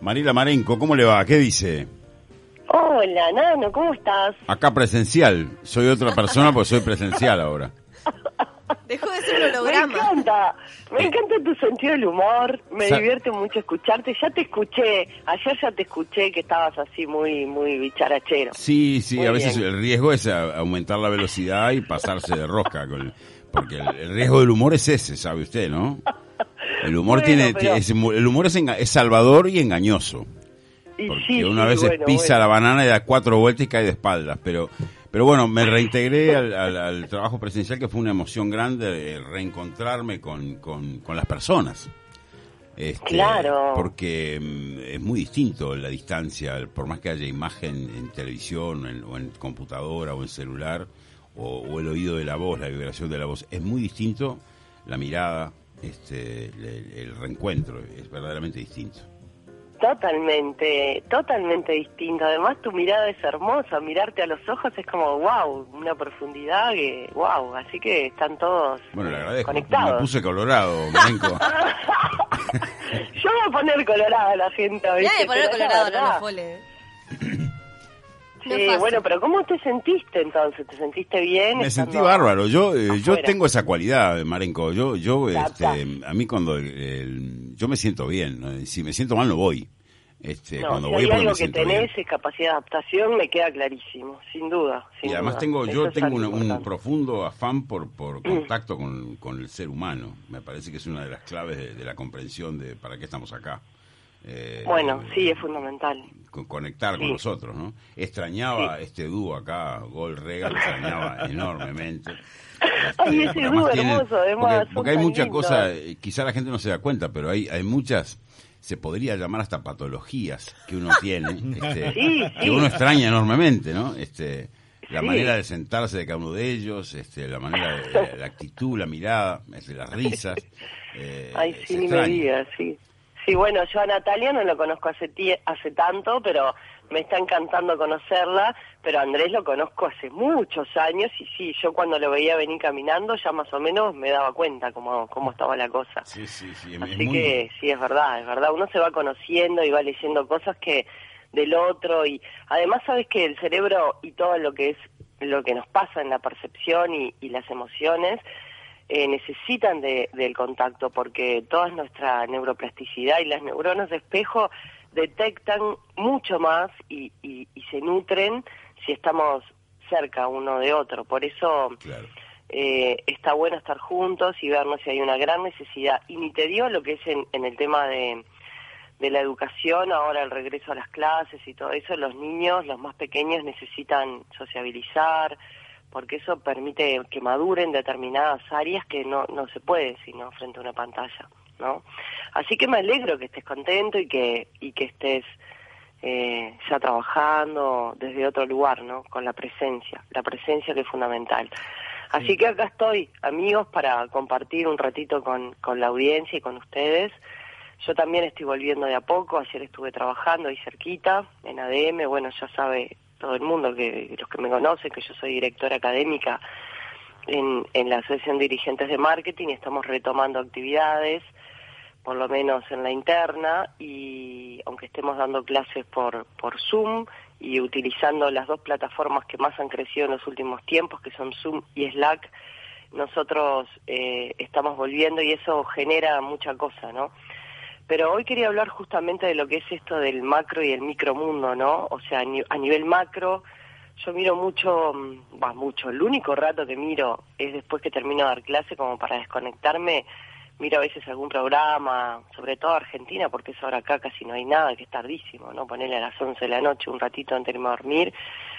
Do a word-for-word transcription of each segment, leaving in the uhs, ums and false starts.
Mariela Marenco, ¿cómo le va? ¿Qué dice? Hola, Nano, ¿cómo estás? Acá presencial. Soy otra persona porque soy presencial ahora. Dejó de ser un holograma. Me encanta, me encanta tu sentido del humor, me Sa- divierte mucho escucharte. Ya te escuché, ayer ya te escuché que estabas así muy muy bicharachero. Sí, sí, Muy a veces bien. el riesgo es a- aumentar la velocidad y pasarse de rosca. Con, porque el, el riesgo del humor es ese, sabe usted, ¿no? El humor Bueno, tiene, pero- tiene- es, el humor es, enga- es salvador y engañoso. Y Porque sí, uno a sí, veces bueno, pisa bueno. la banana y da cuatro vueltas y cae de espaldas. Pero, pero bueno, me reintegré al, al- al trabajo presencial, que fue una emoción grande, eh, reencontrarme con, con, con las personas. Este, Claro. Porque mm, es muy distinto la distancia, por más que haya imagen en televisión, en- o en computadora, o en celular, o, o el oído de la voz, la vibración de la voz. Es muy distinto la mirada, este, el, el reencuentro, es verdaderamente distinto. Totalmente, totalmente distinto. Además, tu mirada es hermosa. Mirarte a los ojos es como, wow, una profundidad que, wow. Así que están todos Bueno, le agradezco. conectados. Me puse colorado, Marenco. Yo voy a poner colorada a la gente a Mirá veces. de poner pero es la colorado, no verdad. lo fole. No es Sí, fácil. bueno, pero ¿cómo te sentiste entonces? ¿Te sentiste bien? Me estando sentí bárbaro. Yo eh, yo afuera? tengo esa cualidad, Marenco. Yo yo Ta, este, ta. a mí cuando el- el- yo me siento bien, ¿no? Si me siento mal no voy. Este, No, cuando si voy hay porque algo me que siento tenés bien. es capacidad de adaptación, me queda clarísimo, sin duda. Sin Y además duda. tengo Eso yo es tengo algo un, un importante. profundo afán por por contacto con, con el ser humano. Me parece que es una de las claves de, de la comprensión de para qué estamos acá. Eh, Bueno, sí, es fundamental. con- conectar con Sí. nosotros, ¿no? Extrañaba Sí. este dúo acá, Gol Rega, lo extrañaba enormemente. Ay, Este, ese porque dúo además tienen- hermoso, además, porque, son porque hay tan muchas lindos. cosas, eh, quizá la gente no se da cuenta, pero hay hay muchas, se podría llamar hasta patologías que uno tiene, este, Sí, que sí. uno extraña enormemente, ¿no? Este, la Sí. manera de sentarse de cada uno de ellos, este, la manera de la actitud, la mirada, este, las risas. Eh, Ay, se sí, ni me extraña. digas, sí. Sí, bueno, yo a Natalia no lo conozco hace tie- hace tanto, pero me está encantando conocerla, pero a Andrés lo conozco hace muchos años y sí, yo cuando lo veía venir caminando ya más o menos me daba cuenta cómo, cómo estaba la cosa. Sí, sí, sí, es, es Así muy... que sí, es verdad, es verdad, uno se va conociendo y va leyendo cosas que del otro y además sabes que el cerebro y todo lo que es lo que nos pasa en la percepción y, y las emociones eh, necesitan de, del contacto porque toda nuestra neuroplasticidad y las neuronas de espejo detectan mucho más y, y, y se nutren si estamos cerca uno de otro. Por eso Claro. eh, está bueno estar juntos y vernos si hay una gran necesidad. Y ni te digo lo que es en, en el tema de, de la educación, ahora el regreso a las clases y todo eso, los niños, los más pequeños necesitan sociabilizar, porque eso permite que maduren determinadas áreas que no, no se puede sino frente a una pantalla, ¿no? Así que me alegro que estés contento y que, y que estés eh, ya trabajando desde otro lugar, ¿no? Con la presencia, la presencia que es fundamental. Así Sí. que acá estoy, amigos, para compartir un ratito con, con la audiencia y con ustedes. Yo también estoy volviendo de a poco, ayer estuve trabajando ahí cerquita, en A D M, bueno, ya sabe todo el mundo, que los que me conocen, que yo soy directora académica en, en la Asociación de Dirigentes de Marketing, y estamos retomando actividades, por lo menos en la interna, y aunque estemos dando clases por, por Zoom y utilizando las dos plataformas que más han crecido en los últimos tiempos, que son Zoom y Slack, nosotros eh, estamos volviendo y eso genera mucha cosa, ¿no? Pero hoy quería hablar justamente de lo que es esto del macro y el micromundo, ¿no? O sea, a, ni- a nivel macro, yo miro mucho, mm, va mucho, el único rato que miro es después que termino de dar clase, como para desconectarme, miro a veces algún programa, sobre todo Argentina, porque eso ahora acá casi no hay nada, que es tardísimo, ¿no? Ponerle a las once de la noche, un ratito antes de irme a dormir,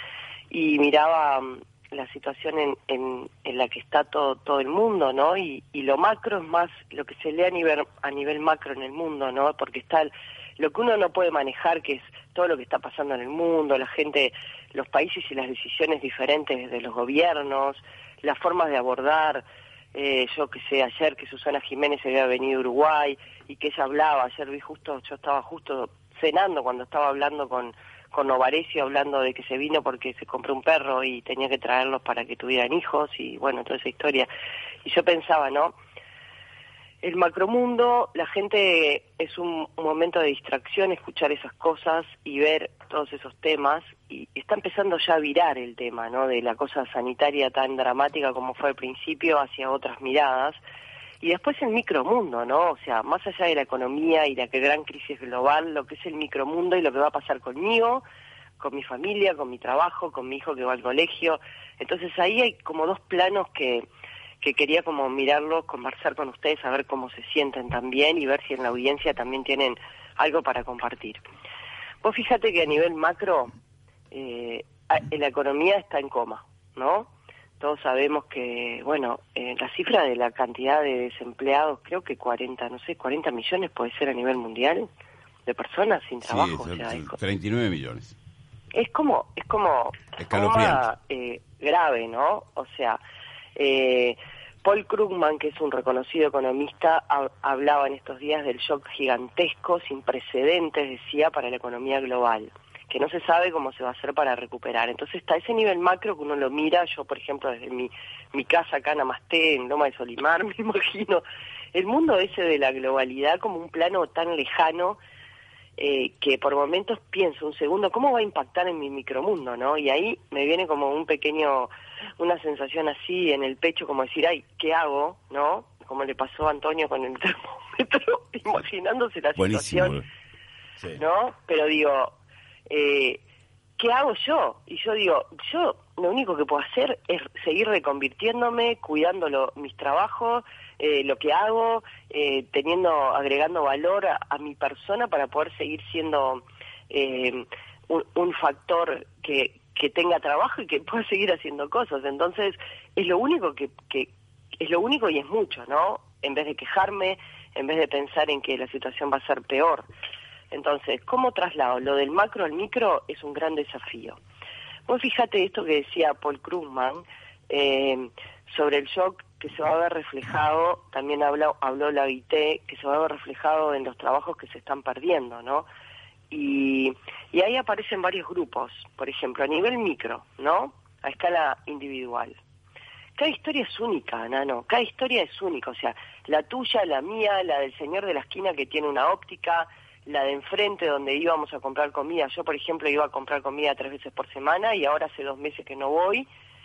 y miraba mm, la situación en, en, en la que está todo todo el mundo, ¿no? Y, y lo macro es más lo que se lee a nivel a nivel macro en el mundo, ¿no? Porque está el- lo que uno no puede manejar, que es todo lo que está pasando en el mundo, la gente, los países y las decisiones diferentes de los gobiernos, las formas de abordar. Eh, yo que sé, ayer que Susana Jiménez había venido a Uruguay y que ella hablaba, ayer vi justo, yo estaba justo cenando cuando estaba hablando con con Novarecio, hablando de que se vino porque se compró un perro y tenía que traerlos para que tuvieran hijos y bueno, toda esa historia. Y yo pensaba, ¿no? el macromundo, la gente es un, un momento de distracción, escuchar esas cosas y ver todos esos temas, y está empezando ya a virar el tema, ¿no?, de la cosa sanitaria tan dramática como fue al principio hacia otras miradas, y después el micromundo, ¿no?, o sea, más allá de la economía y la que gran crisis global, lo que es el micromundo y lo que va a pasar conmigo, con mi familia, con mi trabajo, con mi hijo que va al colegio. Entonces ahí hay como dos planos que que quería como mirarlo, conversar con ustedes, a ver cómo se sienten también y ver si en la audiencia también tienen algo para compartir. Vos fíjate que a nivel macro, eh, la economía está en coma, ¿no? Todos sabemos que, bueno, eh, la cifra de la cantidad de desempleados, creo que cuarenta, no sé, cuarenta millones puede ser a nivel mundial de personas sin trabajo. Sí, o sea, es, es, treinta y nueve millones. Es como, es como, escalofriante, eh, grave, ¿no? O sea, eh, Paul Krugman, que es un reconocido economista, ha, hablaba en estos días del shock gigantesco, sin precedentes, decía, para la economía global, que no se sabe cómo se va a hacer para recuperar. Entonces está ese nivel macro que uno lo mira. Yo, por ejemplo, desde mi, mi casa acá en Amasté, en Loma de Solimar, me imagino el mundo ese de la globalidad como un plano tan lejano, eh, que por momentos pienso un segundo, ¿cómo va a impactar en mi micromundo, no? Y ahí me viene como un pequeño, una sensación así en el pecho, como decir, ay, ¿qué hago?, ¿no? Como le pasó a Antonio con el termómetro, imaginándose la Buenísimo. situación, Sí. ¿no? Pero digo, eh, ¿qué hago yo? Y yo digo, yo lo único que puedo hacer es seguir reconvirtiéndome, cuidando lo, mis trabajos, eh, lo que hago, eh, teniendo, agregando valor a, a mi persona para poder seguir siendo eh, un, un factor que, que tenga trabajo y que pueda seguir haciendo cosas. Entonces, es lo único que, que es lo único y es mucho, ¿no? En vez de quejarme, en vez de pensar en que la situación va a ser peor. Entonces, ¿cómo traslado? Lo del macro al micro es un gran desafío. Vos fíjate esto que decía Paul Krugman, eh, sobre el shock que se va a ver reflejado, también habló, habló la O I T, que se va a ver reflejado en los trabajos que se están perdiendo, ¿no? Y, y ahí aparecen varios grupos, por ejemplo, a nivel micro, ¿no?, a escala individual. Cada historia es única, Nano, cada historia es única, o sea, la tuya, la mía, la del señor de la esquina que tiene una óptica, la de enfrente donde íbamos a comprar comida. Yo, por ejemplo, iba a comprar comida tres veces por semana y ahora hace dos meses que no voy,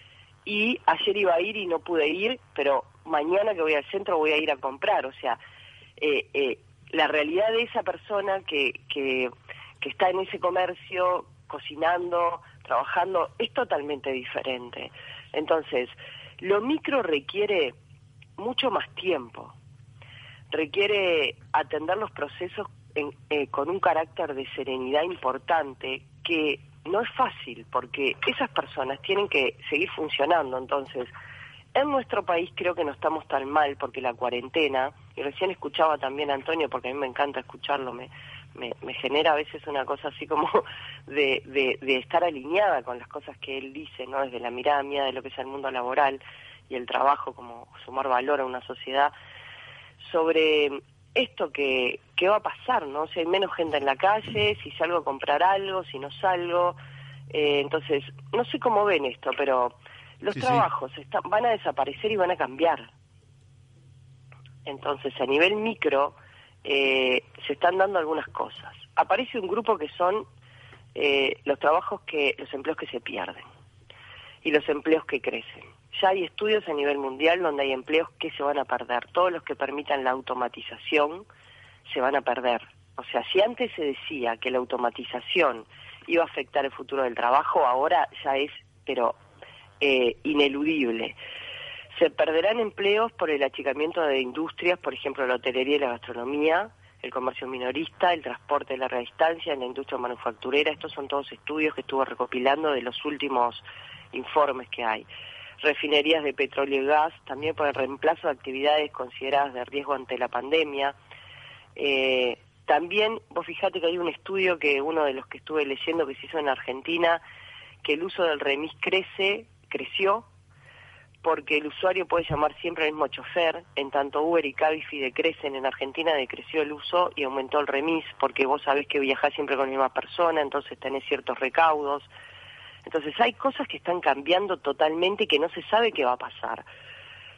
y ayer iba a ir y no pude ir, pero mañana que voy al centro voy a ir a comprar. O sea, eh, eh, la realidad de esa persona que, que, que está en ese comercio, cocinando, trabajando, es totalmente diferente. Entonces, lo micro requiere mucho más tiempo, requiere atender los procesos en, eh, con un carácter de serenidad importante, que no es fácil, porque esas personas tienen que seguir funcionando. Entonces, en nuestro país creo que no estamos tan mal, porque la cuarentena, y recién escuchaba también a Antonio, porque a mí me encanta escucharlo, me, me, me genera a veces una cosa así como de, de, de estar alineada con las cosas que él dice, ¿no?, desde la mirada mía de lo que es el mundo laboral y el trabajo, como sumar valor a una sociedad, sobre esto que, que va a pasar, ¿no? Si hay menos gente en la calle, si salgo a comprar algo, si no salgo. Eh, entonces, no sé cómo ven esto, pero los sí, trabajos sí. Están, van a desaparecer y van a cambiar. Entonces, a nivel micro, eh, se están dando algunas cosas. Aparece un grupo que son eh, los trabajos que, los empleos que se pierden y los empleos que crecen. Ya hay estudios a nivel mundial donde hay empleos que se van a perder. Todos los que permitan la automatización se van a perder. O sea, si antes se decía que la automatización iba a afectar el futuro del trabajo, ahora ya es, pero eh, ineludible. Se perderán empleos por el achicamiento de industrias, por ejemplo, la hotelería y la gastronomía, el comercio minorista, el transporte de larga distancia, en la industria manufacturera. Estos son todos estudios que estuve recopilando de los últimos informes que hay. Refinerías de petróleo y gas, también por el reemplazo de actividades consideradas de riesgo ante la pandemia. Eh, también, vos fijate que hay un estudio que uno de los que estuve leyendo que se hizo en Argentina, que el uso del remis crece, creció, porque el usuario puede llamar siempre al mismo chofer. En tanto Uber y Cabify decrecen, en Argentina decreció el uso y aumentó el remis, porque vos sabés que viajás siempre con la misma persona, entonces tenés ciertos recaudos. Entonces hay cosas que están cambiando totalmente y que no se sabe qué va a pasar.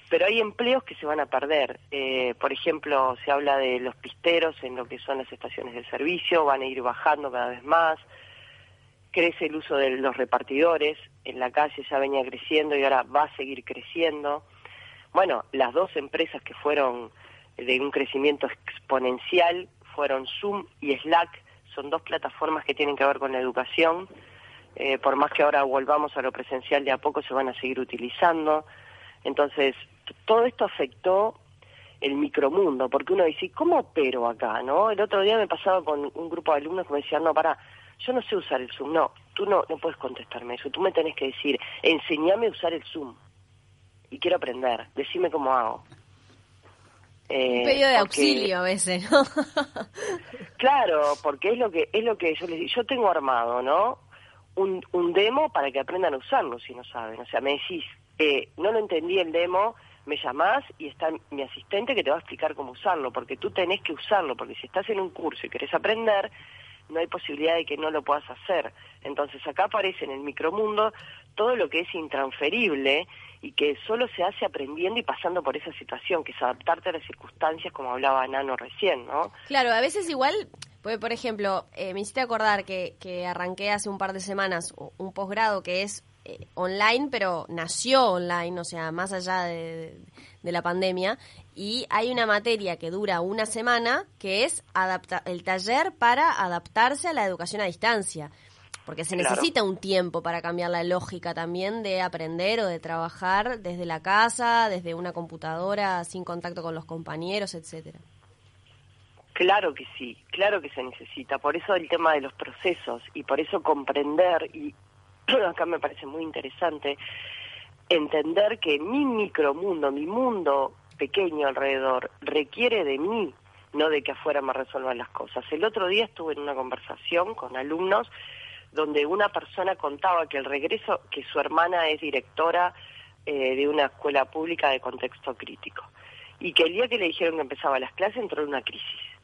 pero hay empleos que se van a perder. Eh, por ejemplo, se habla de los pisteros en lo que son las estaciones de servicio, van a ir bajando cada vez más. Crece el uso de los repartidores, en la calle ya venía creciendo y ahora va a seguir creciendo. Bueno, las dos empresas que fueron de un crecimiento exponencial fueron Zoom y Slack, son dos plataformas que tienen que ver con la educación. Eh, por más que ahora volvamos a lo presencial, de a poco se van a seguir utilizando. Entonces, todo esto afectó el micromundo, porque uno dice, ¿cómo opero acá, no? El otro día me pasaba con un grupo de alumnos que me decían, no, pará, yo no sé usar el Zoom. No, tú no, no puedes contestarme eso, tú me tenés que decir, enseñame a usar el Zoom. Y quiero aprender, decime cómo hago. Eh, un pedido de porque, auxilio a veces, ¿no? Claro, porque es lo que es lo que yo les digo, yo tengo armado, ¿no? Un, un demo para que aprendan a usarlo si no saben. O sea, me decís, eh, no lo entendí el demo, me llamás y está mi asistente que te va a explicar cómo usarlo, porque tú tenés que usarlo, porque si estás en un curso y querés aprender, no hay posibilidad de que no lo puedas hacer. Entonces acá aparece en el micromundo todo lo que es intransferible y que solo se hace aprendiendo y pasando por esa situación, que es adaptarte a las circunstancias, como hablaba Nano recién, ¿no? Claro, a veces igual, porque, por ejemplo, eh, me hiciste acordar que, que arranqué hace un par de semanas un posgrado que es eh, online, pero nació online, o sea, más allá de, de la pandemia, y hay una materia que dura una semana que es adapta- el taller para adaptarse a la educación a distancia. Porque se Claro. necesita un tiempo para cambiar la lógica también de aprender o de trabajar desde la casa, desde una computadora, sin contacto con los compañeros, etcétera. Claro que sí, claro que se necesita. Por eso el tema de los procesos y por eso comprender, y acá me parece muy interesante, entender que mi micromundo, mi mundo pequeño alrededor, requiere de mí, no de que afuera me resuelvan las cosas. El otro día estuve en una conversación con alumnos donde una persona contaba que el regreso, que su hermana es directora eh, de una escuela pública de contexto crítico, y que el día que le dijeron que empezaba las clases entró en una crisis.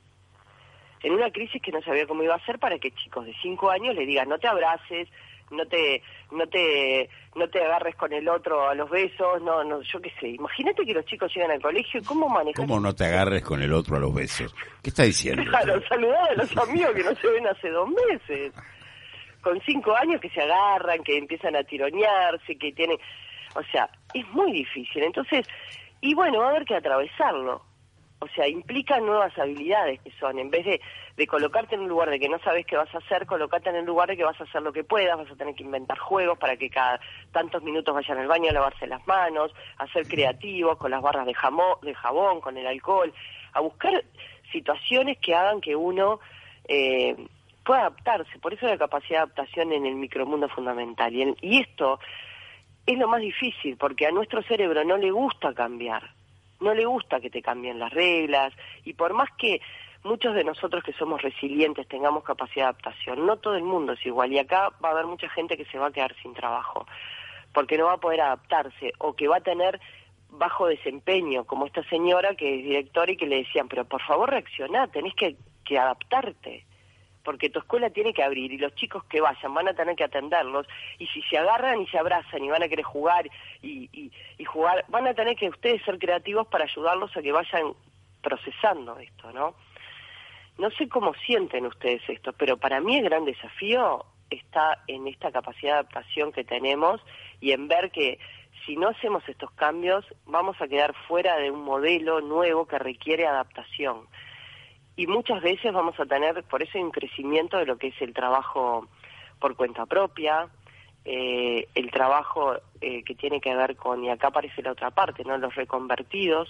En una crisis que no sabía cómo iba a hacer para que chicos de cinco años le digan, no te abraces, no te no te no te agarres con el otro a los besos, no no yo qué sé. Imagínate que los chicos llegan al colegio y cómo manejan. ¿Cómo no te agarres con el otro a los besos? ¿Qué está diciendo? Claro, saludar a los amigos que no se ven hace dos meses. Con cinco años que se agarran, que empiezan a tironearse, que tienen... O sea, es muy difícil. Entonces, y bueno, va a haber que atravesarlo. O sea, implica nuevas habilidades que son, en vez de, de colocarte en un lugar de que no sabes qué vas a hacer, colocate en el lugar de que vas a hacer lo que puedas, vas a tener que inventar juegos para que cada tantos minutos vayan al baño a lavarse las manos, a ser creativos con las barras de, jamón, de jabón, con el alcohol, a buscar situaciones que hagan que uno... Eh, puede adaptarse, por eso la capacidad de adaptación en el micromundo es fundamental. Y, el, y esto es lo más difícil, porque a nuestro cerebro no le gusta cambiar, no le gusta que te cambien las reglas, y por más que muchos de nosotros que somos resilientes tengamos capacidad de adaptación, no todo el mundo es igual, y acá va a haber mucha gente que se va a quedar sin trabajo, porque no va a poder adaptarse, o que va a tener bajo desempeño, como esta señora que es directora y que le decían, pero por favor reaccioná, tenés que, que adaptarte, porque tu escuela tiene que abrir y los chicos que vayan van a tener que atenderlos, y si se agarran y se abrazan y van a querer jugar y, y, y jugar, van a tener que ustedes ser creativos para ayudarlos a que vayan procesando esto, ¿no? No sé cómo sienten ustedes esto, pero para mí el gran desafío está en esta capacidad de adaptación que tenemos y en ver que si no hacemos estos cambios vamos a quedar fuera de un modelo nuevo que requiere adaptación. Y muchas veces vamos a tener, por eso hay un crecimiento de lo que es el trabajo por cuenta propia, eh, el trabajo eh, que tiene que ver con, y acá aparece la otra parte, ¿no? Los reconvertidos,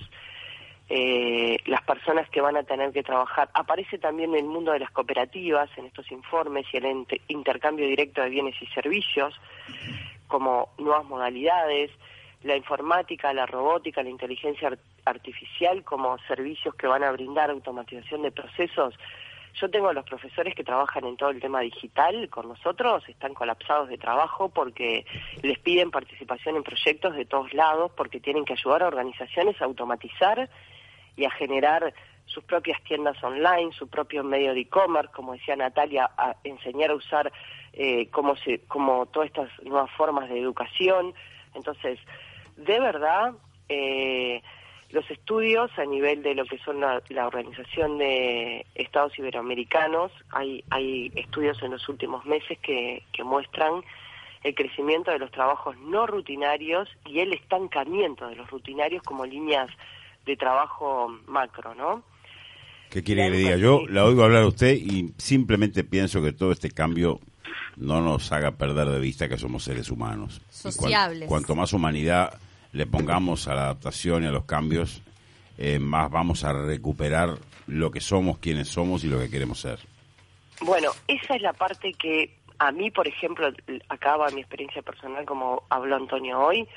eh, las personas que van a tener que trabajar. Aparece también el mundo de las cooperativas en estos informes y el ent- intercambio directo de bienes y servicios como nuevas modalidades, la informática, la robótica, la inteligencia artificial, artificial como servicios que van a brindar automatización de procesos. Yo tengo a los profesores que trabajan en todo el tema digital con nosotros, están colapsados de trabajo porque les piden participación en proyectos de todos lados, porque tienen que ayudar a organizaciones a automatizar y a generar sus propias tiendas online, su propio medio de e-commerce, como decía Natalia, a enseñar a usar eh, cómo se, como todas estas nuevas formas de educación. Entonces, de verdad, eh, los estudios a nivel de lo que son la, la Organización de Estados Iberoamericanos, hay, hay estudios en los últimos meses que, que muestran el crecimiento de los trabajos no rutinarios y el estancamiento de los rutinarios como líneas de trabajo macro, ¿no? ¿Qué quiere que le diga? Yo la oigo hablar a usted y simplemente pienso que todo este cambio no nos haga perder de vista que somos seres humanos. Sociables. Cuan, cuanto más humanidad le pongamos a la adaptación y a los cambios, eh, más vamos a recuperar lo que somos, quiénes somos y lo que queremos ser. Bueno, esa es la parte que a mí, por ejemplo, acá va mi experiencia personal, como habló Antonio hoy.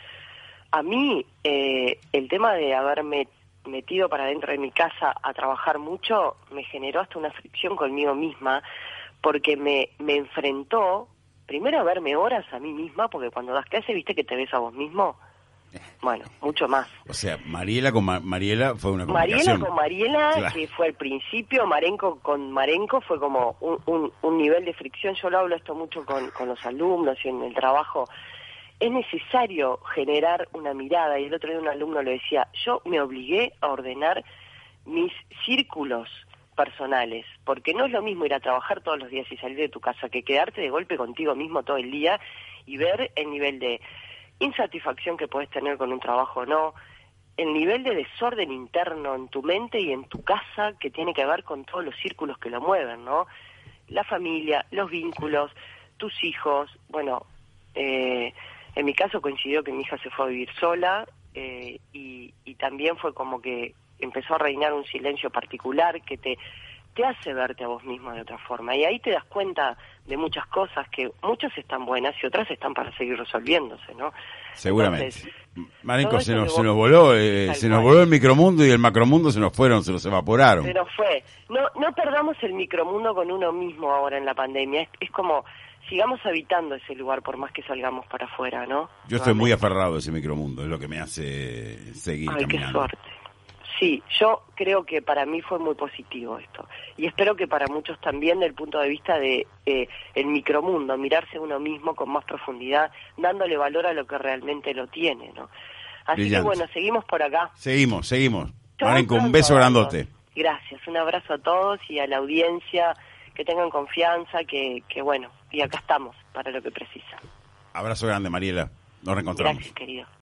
A mí, eh, el tema de haberme metido para dentro de mi casa a trabajar mucho, me generó hasta una fricción conmigo misma, porque me, me enfrentó, primero a verme horas a mí misma, porque cuando das clase, viste que te ves a vos mismo. Bueno, mucho más. O sea, Mariela con Ma- Mariela fue una complicación. Mariela con Mariela, claro, que fue al principio, Marenco con Marenco fue como un, un, un nivel de fricción. Yo lo hablo esto mucho con, con los alumnos y en el trabajo. Es necesario generar una mirada, y el otro día un alumno le decía, yo me obligué a ordenar mis círculos personales, porque no es lo mismo ir a trabajar todos los días y salir de tu casa que quedarte de golpe contigo mismo todo el día y ver el nivel de insatisfacción que puedes tener con un trabajo o no, el nivel de desorden interno en tu mente y en tu casa que tiene que ver con todos los círculos que lo mueven, ¿no? La familia, los vínculos, tus hijos, bueno, eh, en mi caso coincidió que mi hija se fue a vivir sola eh, y, y también fue como que empezó a reinar un silencio particular que te, te hace verte a vos mismo de otra forma. Y ahí te das cuenta de muchas cosas que muchas están buenas y otras están para seguir resolviéndose, ¿no? Seguramente. Entonces, Marenco, se nos, vos, se nos voló, eh, se nos cual. voló el micromundo y el macromundo se nos fueron, se nos evaporaron. Se nos fue. No, no perdamos el micromundo con uno mismo ahora en la pandemia. Es, es como, sigamos habitando ese lugar por más que salgamos para afuera, ¿no? Yo estoy muy aferrado a ese micromundo, es lo que me hace seguir Ay, caminando. qué suerte. Sí, yo creo que para mí fue muy positivo esto. Y espero que para muchos también, del punto de vista de eh, el micromundo, mirarse uno mismo con más profundidad, dándole valor a lo que realmente lo tiene, ¿no? Así Brillante. que bueno, seguimos por acá. Seguimos, seguimos. Chau, Marenco, un pronto, beso Aldo. grandote. Gracias, un abrazo a todos y a la audiencia, que tengan confianza, que, que bueno, y acá estamos para lo que precisan. Abrazo grande, Mariela. Nos reencontramos. Gracias, querido.